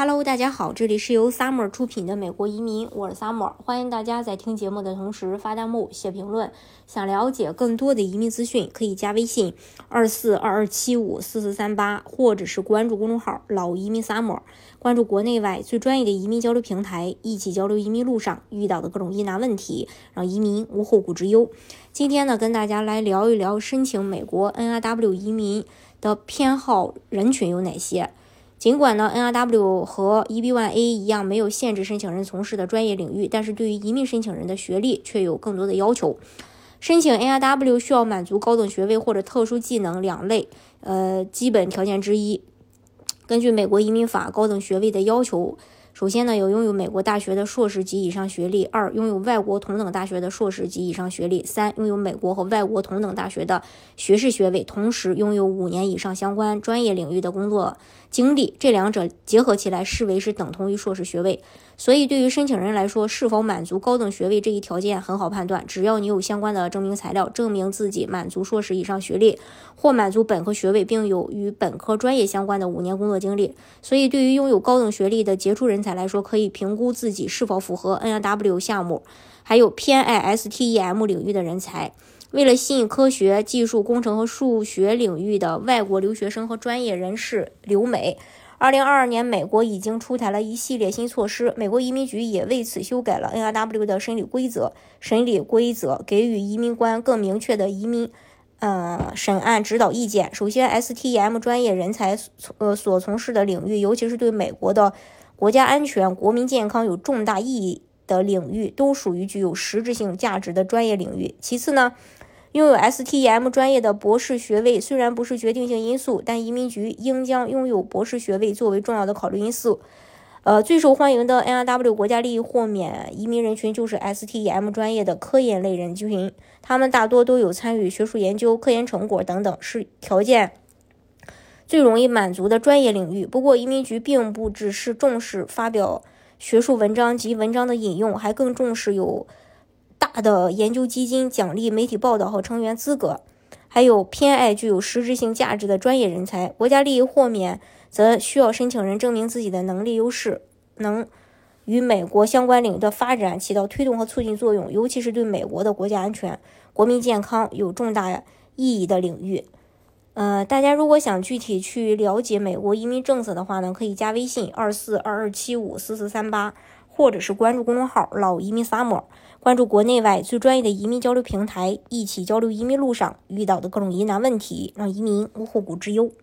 Hello， 大家好，这里是由 Summer 出品的美国移民，我是 Summer， 欢迎大家在听节目的同时发弹幕、写评论。想了解更多的移民资讯，可以加微信2422754438，或者是关注公众号老移民 Summer， 关注国内外最专业的移民交流平台，一起交流移民路上遇到的各种疑难问题，让移民无后顾之忧。今天呢，跟大家来聊一聊申请美国 NRW 移民的偏好人群有哪些。尽管呢 NRW 和 EB1A 一样没有限制申请人从事的专业领域，但是对于移民申请人的学历却有更多的要求。申请 NRW 需要满足高等学位或者特殊技能两类基本条件之一。根据美国移民法，高等学位的要求，首先呢，要拥有美国大学的硕士及以上学历；2，拥有外国同等大学的硕士及以上学历；3，拥有美国和外国同等大学的学士学位，同时拥有5年以上相关专业领域的工作经历，这两者结合起来视为是等同于硕士学位。所以对于申请人来说，是否满足高等学位这一条件很好判断，只要你有相关的证明材料，证明自己满足硕士以上学历或满足本科学位，并有与本科专业相关的5年工作经历。所以对于拥有高等学历的杰出人才来说，可以评估自己是否符合 NRW 项目，还有偏爱 STEM 领域的人才。为了吸引科学、技术、工程和数学领域的外国留学生和专业人士留美，2022年美国已经出台了一系列新措施，美国移民局也为此修改了 NRW 的审理规则，给予移民官更明确的移民审案指导意见。首先 STEM 专业人才所从事的领域，尤其是对美国的国家安全、国民健康有重大意义的领域，都属于具有实质性价值的专业领域。其次呢，拥有 STEM 专业的博士学位虽然不是决定性因素，但移民局应将拥有博士学位作为重要的考虑因素。最受欢迎的 NRW 国家利益豁免移民人群就是 STEM 专业的科研类人群，他们大多都有参与学术研究、科研成果等等，是条件最容易满足的专业领域。不过移民局并不只是重视发表学术文章及文章的引用，还更重视有大的研究基金奖励媒体报道和成员资格，还有偏爱具有实质性价值的专业人才。国家利益豁免则需要申请人证明自己的能力优势能与美国相关领域的发展起到推动和促进作用，尤其是对美国的国家安全、国民健康有重大意义的领域。大家如果想具体去了解美国移民政策的话呢，可以加微信2422754438，或者是关注公众号老移民 Summer， 关注国内外最专业的移民交流平台，一起交流移民路上遇到的各种疑难问题，让移民无后顾之忧。